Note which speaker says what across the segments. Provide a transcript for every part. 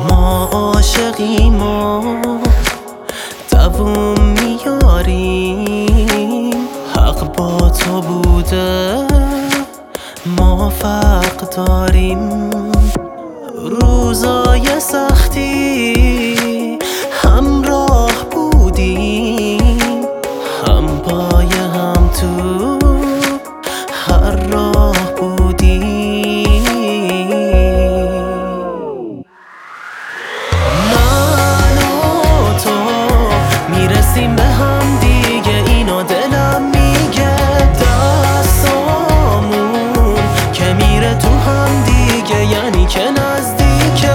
Speaker 1: ما عاشقیم و دووم میاریم، حق با تو بوده ما فرق داریم. روزای سختی همراه بودیم، هم پای هم تو هر راه بودیم. من و تو میرسیم به هم دیگه، اینو دلم میگه. دستامون که میره تو هم دیگه، یعنی که نزدیکه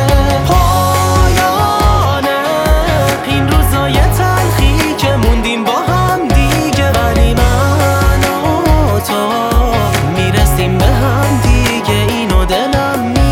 Speaker 1: پایانه این روزای تلخی که موندیم با هم دیگه. ولی من و تو میرسیم به هم دیگه، اینو دلم میگه.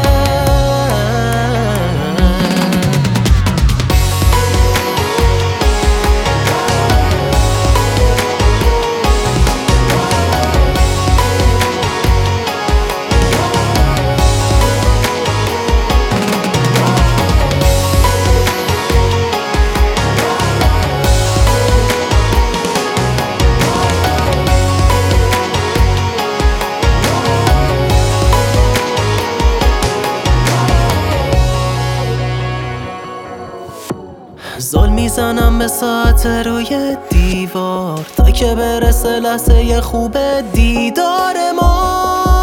Speaker 1: زل میزنم به ساعت روی دیوار تا که برسه لحظه خوب دیدار ما.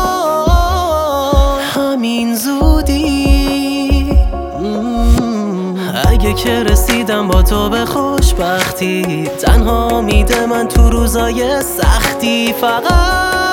Speaker 1: همین زودی اگه که رسیدم با تو به خوشبختی، تنها میده من تو روزای سختی فقط